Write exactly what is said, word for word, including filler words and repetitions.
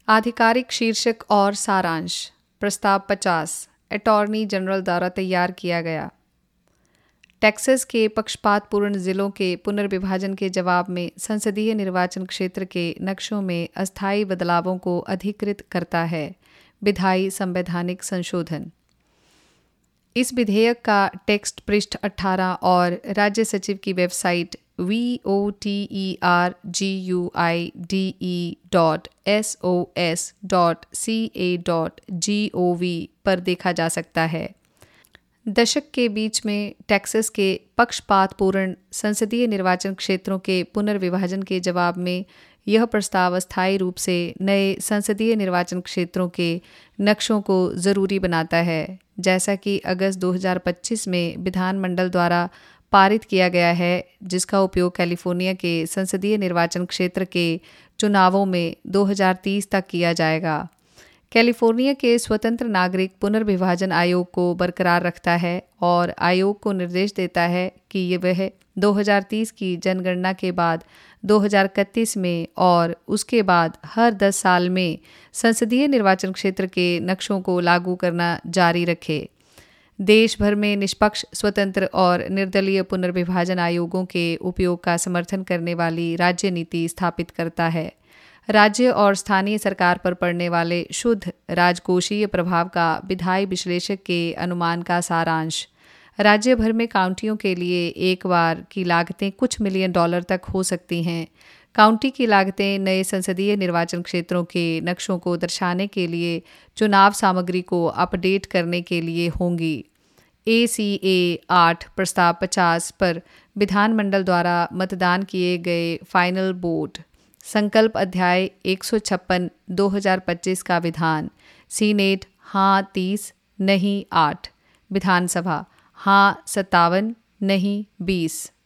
आधिकारिक शीर्षक और सारांश। प्रस्ताव पचास अटॉर्नी जनरल द्वारा तैयार किया गया। टेक्सास के पक्षपातपूर्ण जिलों के पुनर्विभाजन के जवाब में संसदीय निर्वाचन क्षेत्र के नक्शों में अस्थायी बदलावों को अधिकृत करता है। विधायी संवैधानिक संशोधन। इस विधेयक का टेक्स्ट पृष्ठ अठारह और राज्य सचिव की website V O T E R G U I D E dot S O S dot C A dot G O V पर देखा जा सकता है। दशक के बीच में टेक्सास के पक्षपातपूर्ण संसदीय निर्वाचन क्षेत्रों के पुनर्विभाजन के जवाब में यह प्रस्ताव अस्थायी रूप से नए संसदीय निर्वाचन क्षेत्रों के नक्शों को ज़रूरी बनाता है, जैसा कि अगस्त दो हज़ार पच्चीस में विधानमंडल द्वारा पारित किया गया है, जिसका उपयोग कैलिफोर्निया के संसदीय निर्वाचन क्षेत्र के चुनावों में दो हज़ार तीस तक किया जाएगा। कैलिफोर्निया के स्वतंत्र नागरिक पुनर्विभाजन आयोग को बरकरार रखता है और आयोग को निर्देश देता है कि ये वह दो हज़ार तीस की जनगणना के बाद दो हज़ार इकतीस में और उसके बाद हर दस साल में संसदीय निर्वाचन क्षेत्र के नक्शों को लागू करना जारी रखे। देश भर में निष्पक्ष, स्वतंत्र और निर्दलीय पुनर्विभाजन आयोगों के उपयोग का समर्थन करने वाली राज्य नीति स्थापित करता है। राज्य और स्थानीय सरकार पर पड़ने वाले शुद्ध राजकोषीय प्रभाव का विधायी विश्लेषक के अनुमान का सारांश। राज्य भर में काउंटियों के लिए एक बार की लागतें कुछ मिलियन डॉलर तक हो सकती हैं। काउंटी की लागतें नए संसदीय निर्वाचन क्षेत्रों के नक्शों को दर्शाने के लिए चुनाव सामग्री को अपडेट करने के लिए होंगी। ए सी ए आठ प्रस्ताव पचास पर विधानमंडल द्वारा मतदान किए गए फाइनल वोट। संकल्प अध्याय एक सौ छप्पन दो हज़ार पच्चीस का विधान। सीनेट हाँ तीस नहीं आठ। विधानसभा हाँ सत्तावन नहीं बीस।